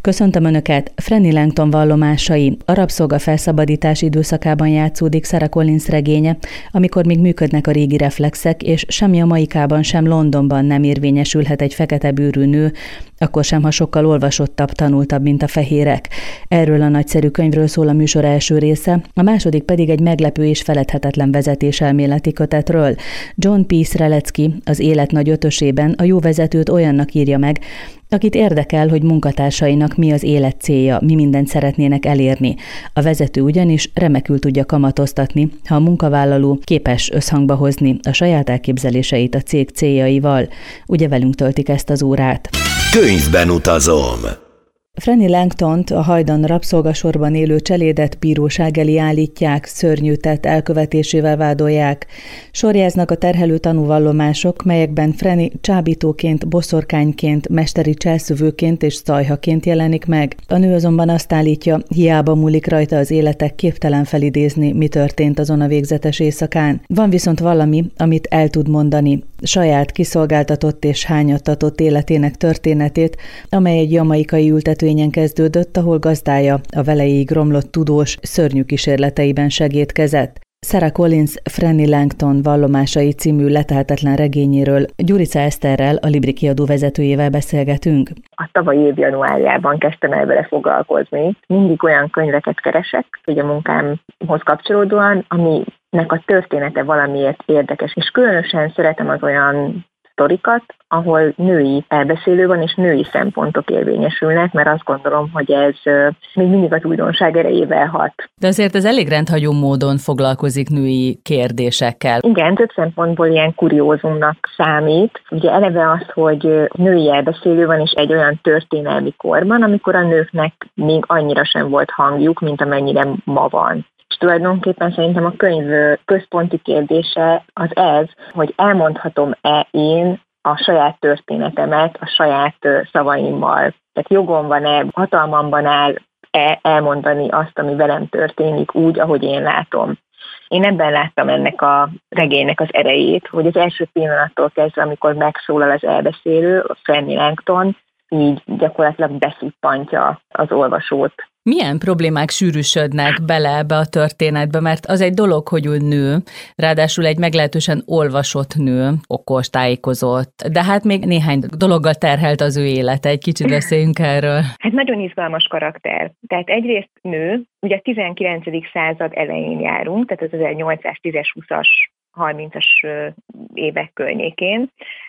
Köszöntöm Önöket! Franny Langton vallomásai. A rabszolga-felszabadítás időszakában játszódik Sarah Collins regénye, amikor még működnek a régi reflexek, és sem Jamaikában, sem Londonban nem érvényesülhet egy fekete bőrű nő, akkor sem, ha sokkal olvasottabb, tanultabb, mint a fehérek. Erről a nagyszerű könyvről szól a műsor első része, a második pedig egy meglepő és feledhetetlen vezetéselméleti kötetről. John P. Strzelecki az Élet nagy ötösében a jó vezetőt olyannak írja meg, akit érdekel, hogy munkatársainak mi az élet célja, mi mindent szeretnének elérni. A vezető ugyanis remekül tudja kamatoztatni, ha a munkavállaló képes összhangba hozni a saját elképzeléseit a cég céljaival. Ugye velünk töltik ezt az órát. Könyvben utazom. Franny Langtont, a hajdan rabszolgasorban élő cselédet bíróság elé állítják, szörnyű tett elkövetésével vádolják. Sorjáznak a terhelő tanúvallomások, melyekben Franny csábítóként, boszorkányként, mesteri cselszövőként és szajhaként jelenik meg. A nő azonban azt állítja, hiába múlik rajta az életek, képtelen felidézni, mi történt azon a végzetes éjszakán. Van viszont valami, amit el tud mondani, saját kiszolgáltatott és hányattatott életének történetét, amely egy jamaikai ültetvényen kezdődött, ahol gazdája a veleig romlott tudós szörnyű kísérleteiben segédkezett. Sarah Collins Franny Langton vallomásai című letehetetlen regényéről Gyurica Eszterrel, a Libri kiadó vezetőjével beszélgetünk. A tavalyi év januárjában kezdtem el vele foglalkozni. Mindig olyan könyveket keresek, hogy a munkámhoz kapcsolódóan, aminek a története valamiért érdekes, és különösen szeretem az olyan sztorikat, ahol női elbeszélő van, és női szempontok érvényesülnek, mert azt gondolom, hogy ez még mindig az újdonság erejével hat. De azért ez elég rendhagyó módon foglalkozik női kérdésekkel. Igen, több szempontból ilyen kuriózumnak számít. Ugye eleve az, hogy női elbeszélő van, és egy olyan történelmi korban, amikor a nőknek még annyira sem volt hangjuk, mint amennyire ma van. És tulajdonképpen szerintem a könyv központi kérdése az ez, hogy elmondhatom-e én a saját történetemet a saját szavaimmal. Tehát jogom van-e, hatalmamban áll-e elmondani azt, ami velem történik úgy, ahogy én látom. Én ebben láttam ennek a regénynek az erejét, hogy az első pillanattól kezdve, amikor megszólal az elbeszélő, a Franny Langton, így gyakorlatilag beszippantja az olvasót. Milyen problémák sűrűsödnek bele ebbe a történetbe, mert az egy dolog, hogy ő nő, ráadásul egy meglehetősen olvasott nő, okos, tájékozott, de hát még néhány dologgal terhelt az ő élete. Egy kicsit beszéljünk erről. Hát nagyon izgalmas karakter. Tehát egyrészt nő, ugye a 19. század elején járunk, tehát az 1810-es, 20-as, 30-as évek környékén,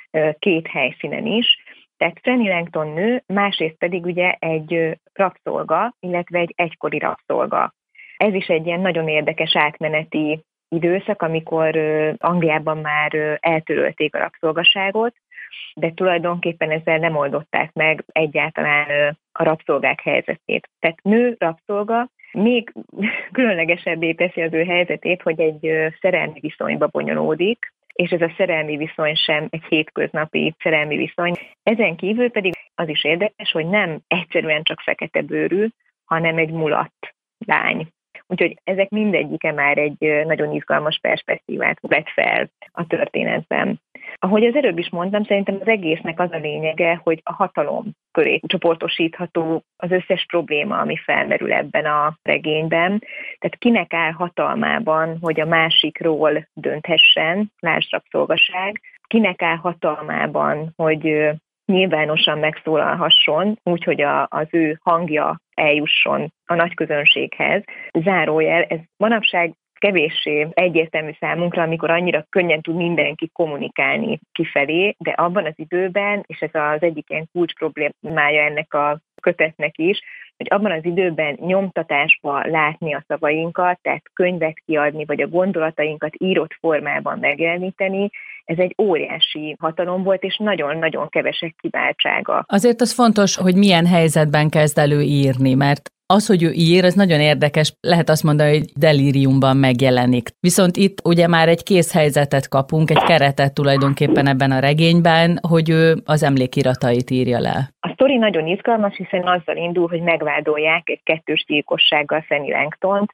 két helyszínen is. Tehát Franny Langton nő, másrészt pedig ugye egy rabszolga, illetve egy egykori rabszolga. Ez is egy ilyen nagyon érdekes átmeneti időszak, amikor Angliában már eltörölték a rabszolgaságot, de tulajdonképpen ezzel nem oldották meg egyáltalán a rabszolgák helyzetét. Tehát nő, rabszolga, még különlegesebbé teszi az ő helyzetét, hogy egy szerelmi viszonyba bonyolódik, és ez a szerelmi viszony sem egy hétköznapi szerelmi viszony. Ezen kívül pedig az is érdekes, hogy nem egyszerűen csak fekete bőrű, hanem egy mulatt lány. Úgyhogy ezek mindegyike már egy nagyon izgalmas perspektívát vet fel a történetben. Ahogy az előbb is mondtam, szerintem az egésznek az a lényege, hogy a hatalom köré csoportosítható az összes probléma, ami felmerül ebben a regényben. Tehát kinek áll hatalmában, hogy a másikról dönthessen, lásd rabszolgaság, kinek áll hatalmában, hogy nyilvánosan megszólalhasson, úgyhogy az ő hangja eljusson a nagy közönséghez. Zárójel, ez manapság kevéssé egyértelmű számunkra, amikor annyira könnyen tud mindenki kommunikálni kifelé, de abban az időben, és ez az egyik ilyen kulcs problémája ennek a kötetnek is, hogy abban az időben nyomtatásba látni a szavainkat, tehát könyvet kiadni, vagy a gondolatainkat írott formában megjeleníteni, ez egy óriási hatalom volt, és nagyon-nagyon kevesek kiváltsága. Azért az fontos, hogy milyen helyzetben kezd elő írni, mert az, hogy ő ír, ez nagyon érdekes, lehet azt mondani, hogy delíriumban megjelenik. Viszont itt ugye már egy kész helyzetet kapunk, egy keretet tulajdonképpen ebben a regényben, hogy ő az emlékiratait írja le. A sztori nagyon izgalmas, hiszen azzal indul, hogy megvádolják egy kettős gyilkossággal Franny Langtont,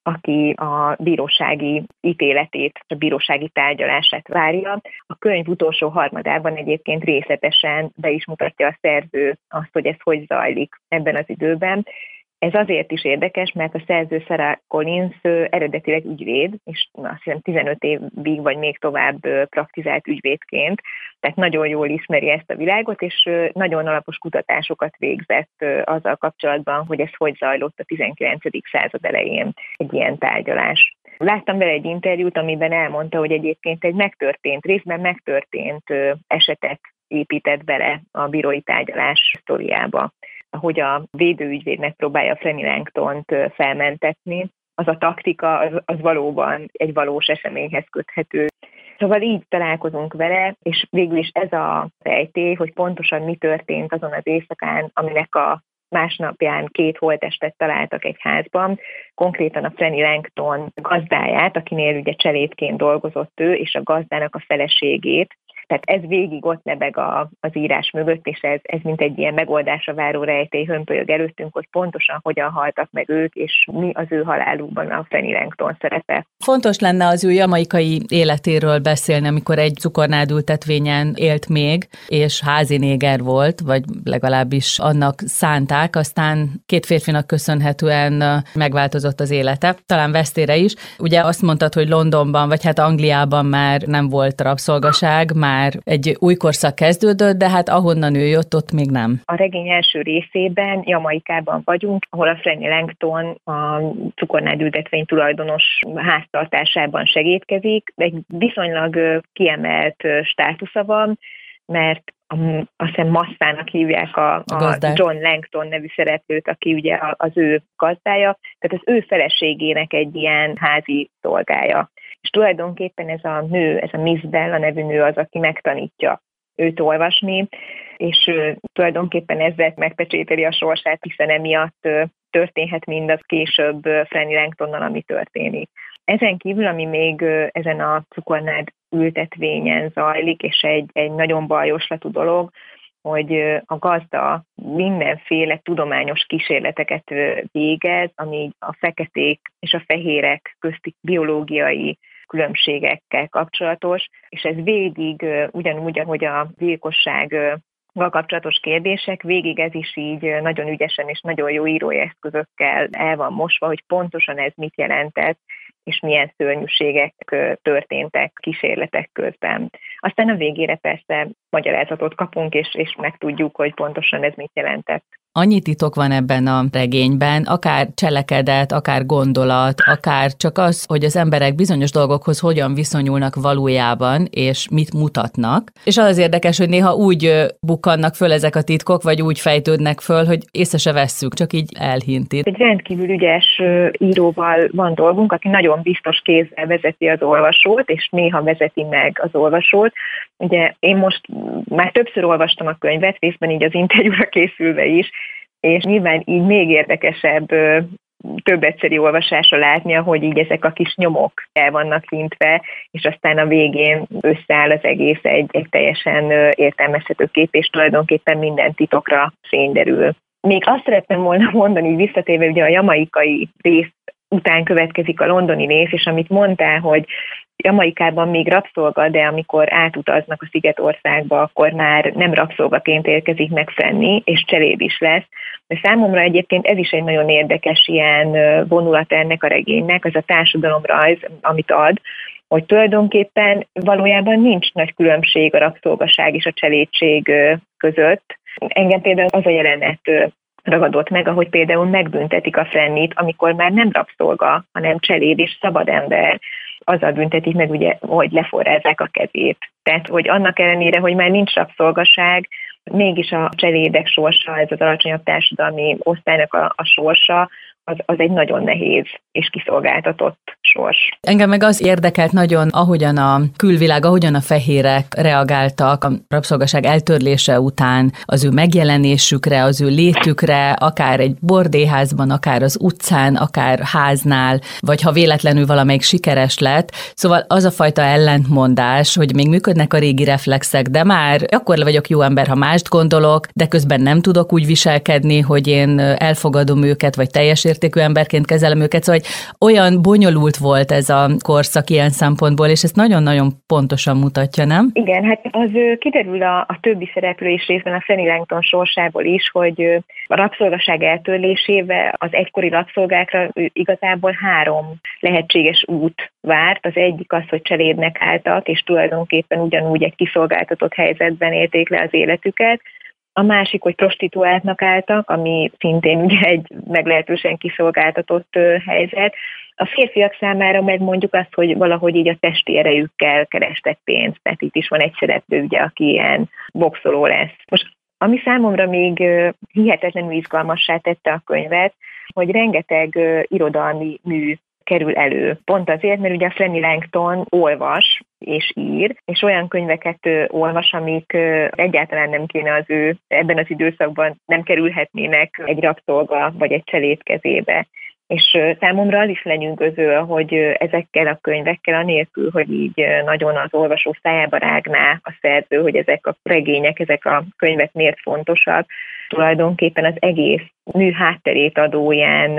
aki a bírósági ítéletét, a bírósági tárgyalását várja. A könyv utolsó harmadában egyébként részletesen be is mutatja a szerző azt, hogy ez hogy zajlik ebben az időben. Ez azért is érdekes, mert a szerző Sarah Collins eredetileg ügyvéd, és azt hiszem 15 évig vagy még tovább praktizált ügyvédként, tehát nagyon jól ismeri ezt a világot, és nagyon alapos kutatásokat végzett azzal kapcsolatban, hogy ez hogy zajlott a 19. század elején egy ilyen tárgyalás. Láttam vele egy interjút, amiben elmondta, hogy egyébként egy részben megtörtént esetet épített bele a bírói tárgyalás sztoriába, ahogy a védőügyvédnek próbálja Franny Langtont felmentetni. Az a taktika, az valóban egy valós eseményhez köthető. Szóval így találkozunk vele, és végül is ez a rejtély, hogy pontosan mi történt azon az éjszakán, aminek a másnapján 2 holttestet találtak egy házban, konkrétan a Franny Langton gazdáját, akinél ugye cselédként dolgozott ő, és a gazdának a feleségét. Tehát ez végig ott lebeg az írás mögött, és ez mint egy ilyen megoldásra váró rejtély hömpölyög előttünk, hogy pontosan hogyan haltak meg ők, és mi az ő halálukban a Franny Langton szerepe. Fontos lenne az ő jamaikai életéről beszélni, amikor egy cukornádültetvényen élt még, és házi néger volt, vagy legalábbis annak szánták, aztán 2 férfinak köszönhetően megváltozott az élete, talán vesztére is. Ugye azt mondtad, hogy Londonban, vagy hát Angliában már nem volt rabszolgaság, már egy új korszak kezdődött, de hát ahonnan ő jött, ott még nem. A regény első részében Jamaikában vagyunk, ahol a Franny Langton a cukornádültetvény tulajdonos háztartásában segítkezik. Egy viszonylag kiemelt státusza van, mert azt hiszem Massának hívják a John Langton nevű szereplőt, aki ugye az ő gazdája, tehát az ő feleségének egy ilyen házi szolgája. És tulajdonképpen ez a nő, ez a Miss Bella nevű nő az, aki megtanítja őt olvasni, és tulajdonképpen ezzel megpecsételi a sorsát, hiszen emiatt történhet mindaz később Franny Langtonnal, ami történik. Ezen kívül, ami még ezen a cukornád ültetvényen zajlik, és egy nagyon bajoslatú dolog, hogy a gazda mindenféle tudományos kísérleteket végez, ami a feketék és a fehérek közti biológiai különbségekkel kapcsolatos, és ez végig ugyanúgy, ahogy a gyilkossággal kapcsolatos kérdések, végig ez is így nagyon ügyesen és nagyon jó írói eszközökkel el van mosva, hogy pontosan ez mit jelentett, és milyen szörnyűségek történtek kísérletek közben. Aztán a végére persze magyarázatot kapunk, és megtudjuk, hogy pontosan ez mit jelentett. Annyi titok van ebben a regényben, akár cselekedet, akár gondolat, akár csak az, hogy az emberek bizonyos dolgokhoz hogyan viszonyulnak valójában, és mit mutatnak. És az érdekes, hogy néha úgy bukkannak föl ezek a titkok, vagy úgy fejtődnek föl, hogy észre se vesszük, csak így elhinti. Egy rendkívül ügyes íróval van dolgunk, aki nagyon biztos kézzel vezeti az olvasót, és néha vezeti meg az olvasót. Ugye én most már többször olvastam a könyvet, részben így az interjúra készülve is, és nyilván így még érdekesebb több egyszeri olvasásra látni, ahogy így ezek a kis nyomok el vannak hintve, és aztán a végén összeáll az egész egy teljesen értelmezhető kép, és tulajdonképpen minden titokra fény derül. Még azt szeretném volna mondani, visszatérve ugye a jamaikai rész után következik a londoni rész, és amit mondtál, hogy Jamaikában még rabszolga, de amikor átutaznak a Szigetországba, akkor már nem rabszolgaként érkezik meg Franny, és cseléd is lesz. De számomra egyébként ez is egy nagyon érdekes ilyen vonulat ennek a regénynek, az a társadalomrajz, amit ad, hogy tulajdonképpen valójában nincs nagy különbség a rabszolgaság és a cselédség között. Engem például az a jelenet ragadott meg, ahogy például megbüntetik a Frannyt, amikor már nem rabszolga, hanem cseléd és szabad ember. Azzal büntetik meg, ugye, hogy leforrázzák a kezét. Tehát, hogy annak ellenére, hogy már nincs rabszolgaság, mégis a cselédek sorsa, ez az alacsonyabb társadalmi osztálynak a sorsa, az egy nagyon nehéz és kiszolgáltatott sors. Engem meg az érdekelt nagyon, ahogyan a külvilág, ahogyan a fehérek reagáltak a rabszolgaság eltörlése után az ő megjelenésükre, az ő létükre, akár egy bordéházban, akár az utcán, akár háznál, vagy ha véletlenül valamelyik sikeres lett. Szóval az a fajta ellentmondás, hogy még működnek a régi reflexek, de már akkor vagyok jó ember, ha mást gondolok, de közben nem tudok úgy viselkedni, hogy én elfogadom őket, vagy teljes értékű emberként kezelem őket, szóval hogy olyan bonyolult volt ez a korszak ilyen szempontból, és ezt nagyon-nagyon pontosan mutatja, nem? Igen, hát az kiderül a többi szereplő is részben a Fanny Langton sorsából is, hogy a rabszolgaság eltörlésével az egykori rabszolgákra igazából 3 lehetséges út várt. Az egyik az, hogy cselédnek álltak, és tulajdonképpen ugyanúgy egy kiszolgáltatott helyzetben élték le az életüket. A másik, hogy prostituáltnak álltak, ami szintén ugye egy meglehetősen kiszolgáltatott helyzet. A férfiak számára meg mondjuk azt, hogy valahogy így a testi erejükkel kerestek pénzt, tehát itt is van egy szereplő, ugye, aki ilyen boxoló lesz. Most ami számomra még hihetetlenül izgalmassá tette a könyvet, hogy rengeteg irodalmi mű kerül elő. Pont azért, mert ugye a Fanny Langton olvas és ír, és olyan könyveket olvas, amik egyáltalán nem kéne az ő ebben az időszakban nem kerülhetnének egy rabszolga vagy egy cseléd kezébe. És számomra az is lenyűgöző, hogy ezekkel a könyvekkel, anélkül, hogy így nagyon az olvasó szájába rágná a szerző, hogy ezek a regények, ezek a könyvek miért fontosak, tulajdonképpen az egész mű hátterét adó ilyen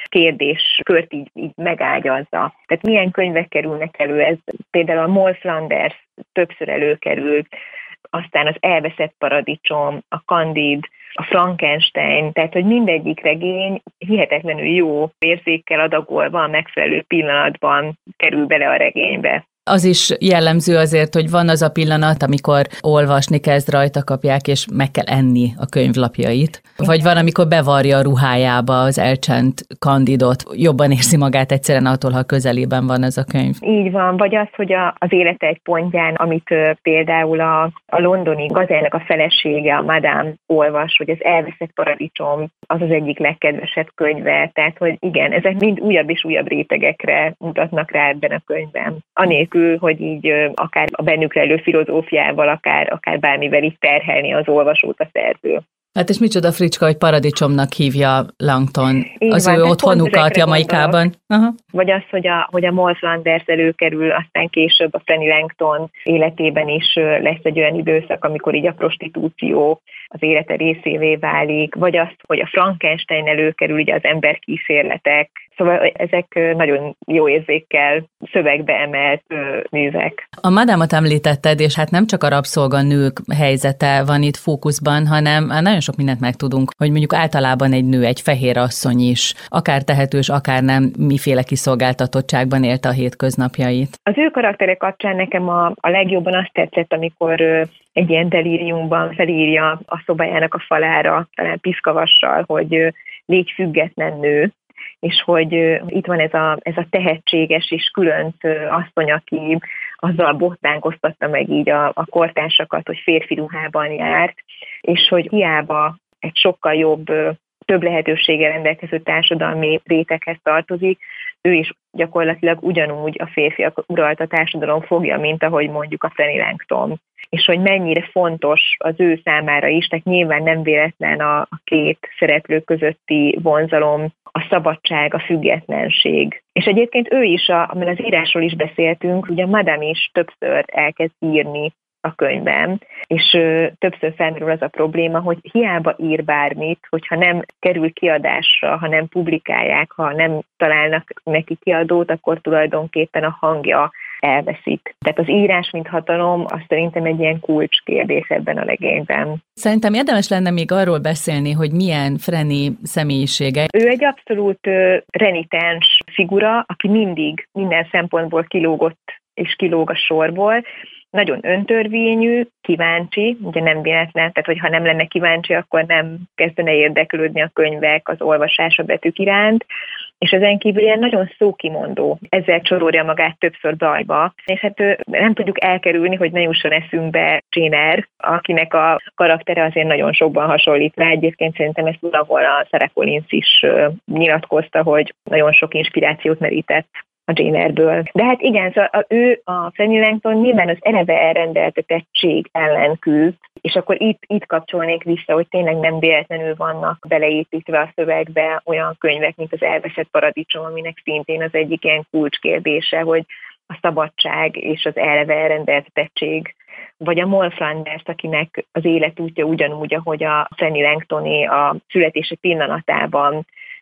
kérdéskört így megágyazza. Tehát milyen könyvek kerülnek elő, ez például a Moll Flanders többször előkerült, aztán az Elveszett paradicsom, a Candide, a Frankenstein, tehát hogy mindegyik regény hihetetlenül jó érzékkel adagolva a megfelelő pillanatban kerül bele a regénybe. Az is jellemző azért, hogy van az a pillanat, amikor olvasni kezd, rajta kapják, és meg kell enni a könyvlapjait. Vagy van, amikor bevarja a ruhájába az elcsent Candidot. Jobban érzi magát egyszerűen attól, ha közelében van ez a könyv. Így van, vagy az, hogy az élete egy pontján, amit például a londoni gazellnek a felesége, a Madame olvas, hogy az Elveszett paradicsom az az egyik legkedvesebb könyve. Tehát, hogy igen, ezek mind újabb és újabb rétegekre mutatnak rá ebben a könyvben. Anélkül, hogy így akár a bennük rejlő filozófiával, akár bármivel is terhelni az olvasót a szerző. Hát és micsoda fricska, hogy paradicsomnak hívja Langton így az van, ő otthonukát Jamaikában. Vagy az, hogy a Moll Flanders előkerül, aztán később a Fanny Langton életében is lesz egy olyan időszak, amikor így a prostitúció az élete részévé válik, vagy az, hogy a Frankenstein előkerül, ugye az emberkísérletek. Szóval ezek nagyon jó érzékkel szövegbe emelt művek. A Madámot említetted, és hát nem csak a rabszolganők helyzete van itt fókuszban, hanem nagyon sok mindent megtudunk, hogy mondjuk általában egy nő, egy fehér asszony is, akár tehetős, akár nem, miféle kiszolgáltatottságban élte a hétköznapjait. Az ő karaktere kapcsán nekem a legjobban azt tetszett, amikor egy ilyen delíriumban felírja a szobájának a falára, talán piszkavassal, hogy légy független nő, és hogy itt van ez a tehetséges és különc asszony, aki azzal bottánkoztatta meg így a kortársakat, hogy férfi ruhában járt, és hogy hiába egy sokkal jobb, több lehetőséggel rendelkező társadalmi réteghez tartozik, ő is gyakorlatilag ugyanúgy a férfiak uralta társadalom fogja, mint ahogy mondjuk a Fanny Langton. És hogy mennyire fontos az ő számára is, tehát nyilván nem véletlen a két szereplő közötti vonzalom, a szabadság, a függetlenség. És egyébként ő is, amely az írásról is beszéltünk, ugye Madame is többször elkezd írni a könyvben, és többször felmerül az a probléma, hogy hiába ír bármit, hogyha nem kerül kiadásra, ha nem publikálják, ha nem találnak neki kiadót, akkor tulajdonképpen a hangja elveszik. Tehát az írás, mint hatalom, azt szerintem egy ilyen kulcskérdés ebben a regényben. Szerintem érdemes lenne még arról beszélni, hogy milyen Franny személyisége. Ő egy abszolút renitens figura, aki mindig minden szempontból kilógott és kilóg a sorból, nagyon öntörvényű, kíváncsi, ugye nem véletlen, tehát hogyha nem lenne kíváncsi, akkor nem kezdene érdeklődni a könyvek, az olvasás, a betűk iránt, és ezen kívül ilyen nagyon szókimondó. Ezzel csorolja magát többször bajba, és hát nem tudjuk elkerülni, hogy ne jusson eszünkbe Jane Eyre, akinek a karaktere azért nagyon sokban hasonlít rá. Egyébként szerintem ezt valahol a Sarah Collins is nyilatkozta, hogy nagyon sok inspirációt merített a Jane Eyre-ből. De hát igen, szóval ő, a Fanny Langton nyilván az eleve elrendeltetettség ellen küzd, és akkor itt kapcsolnék vissza, hogy tényleg nem véletlenül vannak beleépítve a szövegbe olyan könyvek, mint az Elveszett paradicsom, aminek szintén az egyik ilyen kulcskérdése, hogy a szabadság és az eleve elrendeltetettség, vagy a Moll Flanders, akinek az életútja ugyanúgy, ahogy a Fanny Langtoné a születése pillanatában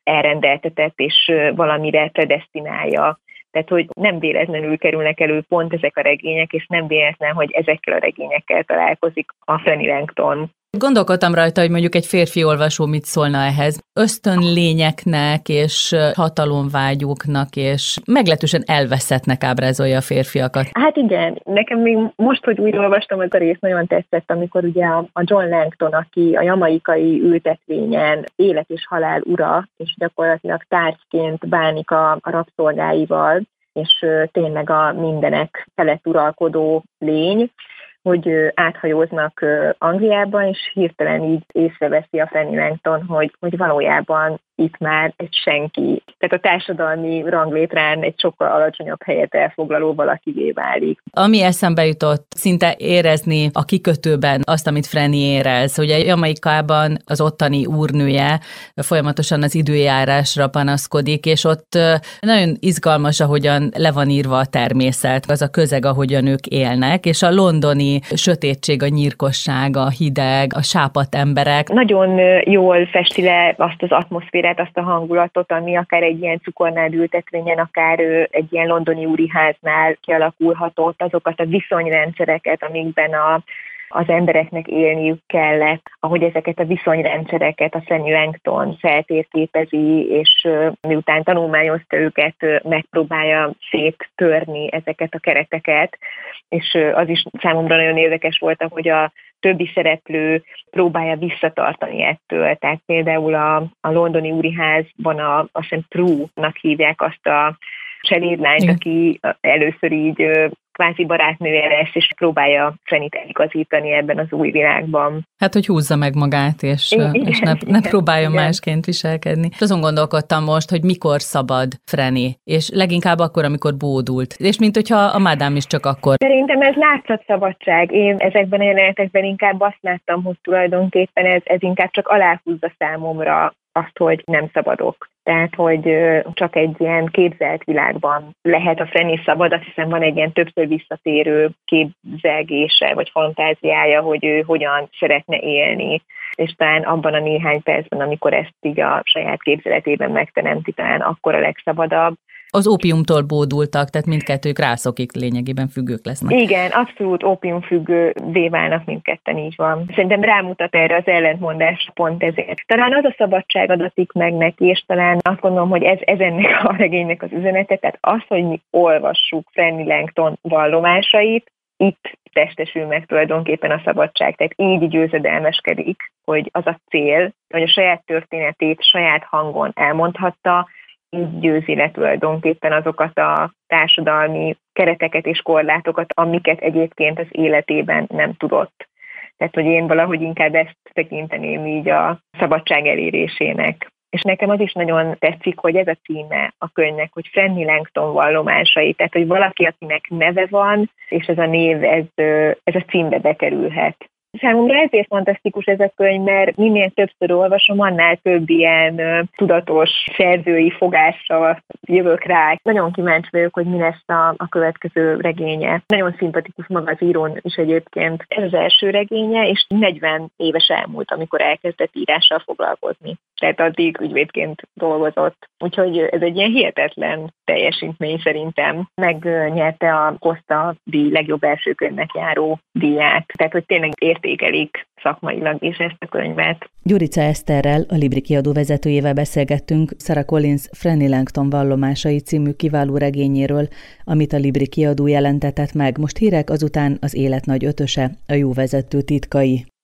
elrendeltetett és valamire predesztinálja. Tehát, hogy nem véletlenül kerülnek elő pont ezek a regények, és nem véletlen, hogy ezekkel a regényekkel találkozik a Fanny Langton. Gondolkodtam rajta, hogy mondjuk egy férfi olvasó mit szólna ehhez. Ösztönlényeknek és hatalomvágyóknak és meglehetősen elveszettnek ábrázolja a férfiakat. Hát igen, nekem még most, hogy újra olvastam, az a rész nagyon tetszett, amikor ugye a John Langton, aki a jamaikai ültetvényen élet és halál ura, és gyakorlatilag tárgyként bánik a rabszolgáival, és tényleg a mindenek felett uralkodó lény, hogy áthajóznak Angliában, és hirtelen így észreveszi a Fanny Langton, hogy valójában itt már egy senki. Tehát a társadalmi ranglétrán egy sokkal alacsonyabb helyet elfoglaló valakivé válik. Ami eszembe jutott, szinte érezni a kikötőben azt, amit Franny érez, hogy a Jamaikában az ottani úrnője folyamatosan az időjárásra panaszkodik, és ott nagyon izgalmas, ahogyan le van írva a természet, az a közeg, ahogyan ők élnek, és a londoni sötétség, a nyírkosság, a hideg, a sápadt emberek. Nagyon jól festi le azt az atmoszférát, azt a hangulatot, ami akár egy ilyen cukornád ültetvényen, akár egy ilyen londoni úriháznál kialakulhatott, azokat a viszonyrendszereket, amikben az embereknek élniük kellett, ahogy ezeket a viszonyrendszereket a Fanny Langton feltérképezi, és miután tanulmányozta őket, megpróbálja széttörni ezeket a kereteket, és az is számomra nagyon érdekes volt, hogy a többi szereplő próbálja visszatartani ettől. Tehát például a londoni úriházban azt hiszem Prue-nak hívják azt a cselédlányt, aki először így kvázi barátnője lesz, és próbálja Fannyt eligazítani ebben az új világban. Hát, hogy húzza meg magát, és ne próbáljon másként viselkedni. Azon gondolkodtam most, hogy mikor szabad Franny, és leginkább akkor, amikor bódult. És mint hogyha a Madame is csak akkor. Szerintem ez látszatszabadság. Én ezekben a jelenetekben inkább azt láttam, hogy tulajdonképpen ez inkább csak aláhúzza számomra azt, hogy nem szabadok. Tehát, hogy csak egy ilyen képzelt világban lehet a Franny szabad, azt hiszem van egy ilyen többször visszatérő képzelgése, vagy fantáziája, hogy ő hogyan szeretne élni, és talán abban a néhány percben, amikor ezt így a saját képzeletében megteremti, talán akkor a legszabadabb. Az ópiumtól bódultak, tehát mindkettők rászokik, lényegében függők lesznek. Igen, abszolút ópiumfüggővé válnak mindketten, így van. Szerintem rámutat erre az ellentmondás pont ezért. Talán az a szabadság adatik meg neki, és talán azt gondolom, hogy ez ennek a regénynek az üzenete, tehát az, hogy mi olvassuk Fanny Langton vallomásait, itt testesül meg tulajdonképpen a szabadság, tehát így győzedelmeskedik, hogy az a cél, hogy a saját történetét saját hangon elmondhatta, így győzi le tulajdonképpen azokat a társadalmi kereteket és korlátokat, amiket egyébként az életében nem tudott. Tehát, hogy én valahogy inkább ezt tekinteném így a szabadság elérésének. És nekem az is nagyon tetszik, hogy ez a címe a könyvnek, hogy Fanny Langton vallomásai, tehát, hogy valaki, akinek neve van, és ez a név, ez a címbe bekerülhet. Számomra ezért fantasztikus ez a könyv, mert minél többször olvasom, annál több ilyen tudatos szerzői fogással jövök rá. Nagyon kíváncsi vagyok, hogy mi lesz a következő regénye. Nagyon szimpatikus maga az írón is egyébként. Ez az első regénye, és 40 éves elmúlt, amikor elkezdett írással foglalkozni. Tehát addig ügyvédként dolgozott. Úgyhogy ez egy ilyen hihetetlen teljesítmény szerintem. Megnyerte a Costa díj legjobb első könyvnek járó díját. Tehát, hogy tényleg értékelik szakmailag is ezt a könyvet. Gyurica Eszterrel, a Libri kiadó vezetőjével beszélgettünk Sarah Collins Fanny Langton vallomásai című kiváló regényéről, amit a Libri kiadó jelentetett meg. Most hírek, azután az élet nagy ötöse, a jó vezető titkai.